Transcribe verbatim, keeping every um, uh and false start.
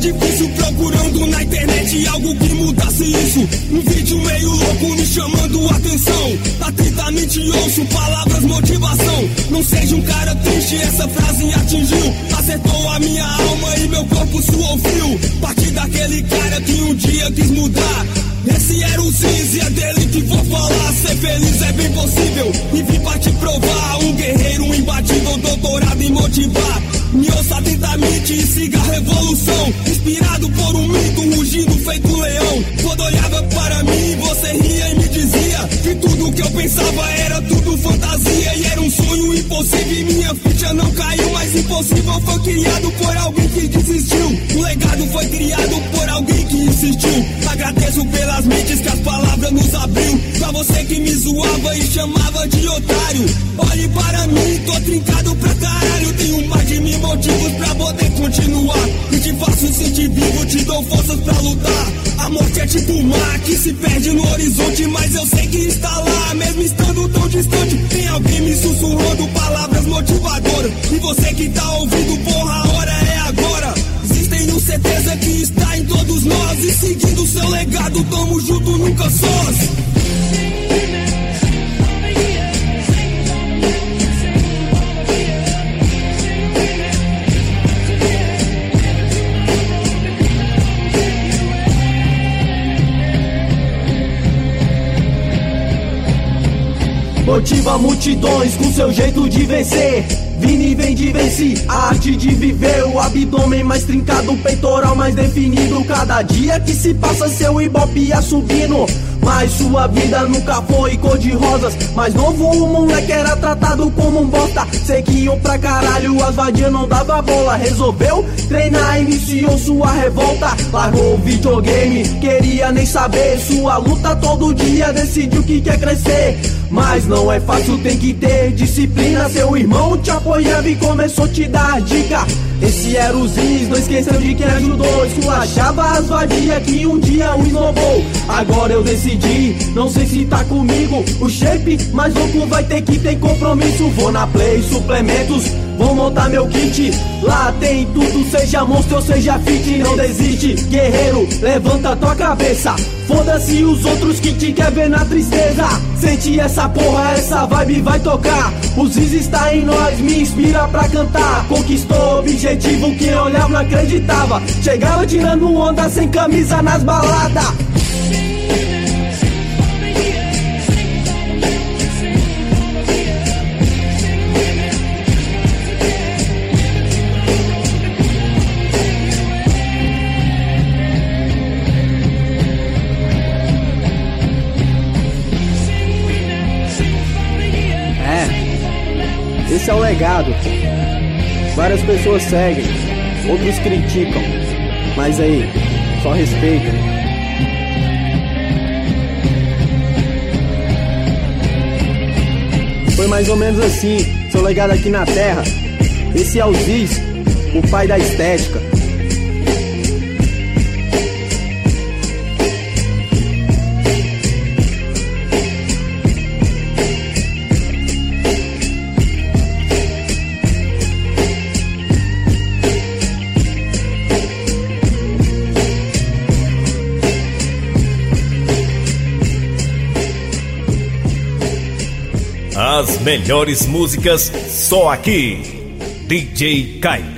difícil procurando na internet algo que mudasse isso. Um vídeo meio louco me chamando a atenção. Atentamente ouço palavras motivação. Não seja um cara triste, essa frase atingiu. Acertou a minha alma e meu corpo suou frio. Parti daquele cara que um dia quis mudar. Esse era o Ziz e é dele que vou falar. Ser feliz é bem possível e vim pra te provar. Um guerreiro imbatível, doutorado em motivar. Me ouça atentamente e siga a revolução. Inspirado por um mito, rugindo feito um leão. Quando olhava para mim, você ria e me dizia que tudo que eu pensava era tudo fantasia. E era um sonho impossível e minha ficha não caiu. Mas impossível foi criado por alguém que desistiu. O legado foi criado por alguém que insistiu. Agradeço pelas mentes que as palavras nos abriu. Pra você que me zoava e chamava de otário, olhe para mim, tô trincado pra caralho. Tenho mais de mil motivos pra poder continuar. E te faço sentir vivo, te dou forças pra lutar. A morte é tipo um mar que se perde no horizonte, mas eu sei que está lá, mesmo estando tão distante. Tem alguém me sussurrando palavras motivadoras. E você que tá ouvindo, porra, a hora é agora. Tenho certeza que está em todos nós. E seguindo seu legado, tamo junto, nunca sós. Motiva multidões com seu jeito de vencer. Vini vem de venci, a arte de viver. O abdômen mais trincado, o peitoral mais definido. Cada dia que se passa seu ibope ia subindo. Mas sua vida nunca foi cor de rosas. Mais novo o moleque era tratado como um bosta. Seguiam pra caralho, as vadias não dava bola. Resolveu treinar, iniciou sua revolta. Largou o videogame, queria nem saber. Sua luta todo dia, decidiu que quer crescer. Mas não é fácil, tem que ter disciplina. Seu irmão te apoiava e começou a te dar dica. Esse era o Ziz, não esqueceu de quem ajudou. Esculachava as vadias que um dia o esnobou. Agora eu decidi, não sei se tá comigo. O shape mais louco vai ter que ter compromisso. Vou na Play, suplementos, vou montar meu kit. Lá tem tudo, seja monstro ou seja fit. Não desiste, guerreiro, levanta tua cabeça. Foda-se os outros que te quer ver na tristeza. Sente essa porra, essa vibe vai tocar. O Ziz está em nós, me inspira pra cantar. Conquistou o objetivo que eu olhava não acreditava. Chegava tirando onda sem camisa nas baladas. Esse é o legado. Várias pessoas seguem, outros criticam, mas aí, só respeita. Foi mais ou menos assim, seu legado aqui na terra. Esse é o Ziz, o pai da estética. As melhores músicas só aqui. D J Kai.